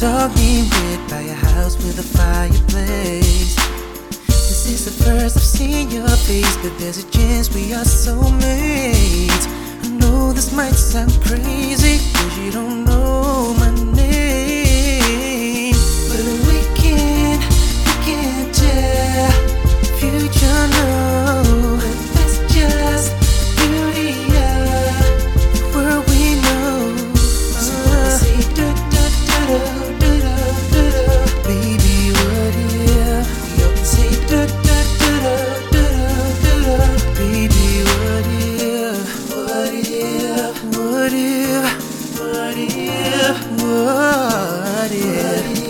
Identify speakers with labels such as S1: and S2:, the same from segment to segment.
S1: Talking red by a house with a fireplace. This is the first I've seen your face, but there's a chance we are soulmates. I know this might sound crazy, cause you don't know my name, but we can't tell future, no. That's just the beauty of the world we know. So I say da da da da da da da. Baby, what if we all can say da da da da da da da. Baby, what if, what if, what if, what if, what if,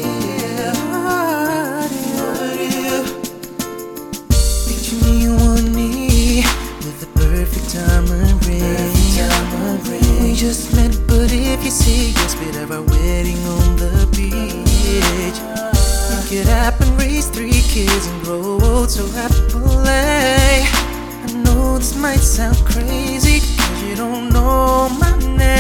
S1: what if? Picture me on knee with the perfect diamond ring. We just met, but if you say yes, we'd have our wedding on the beach. We could happen, raise 3 kids and grow old so happily. I know this might sound crazy, cause you don't know my name,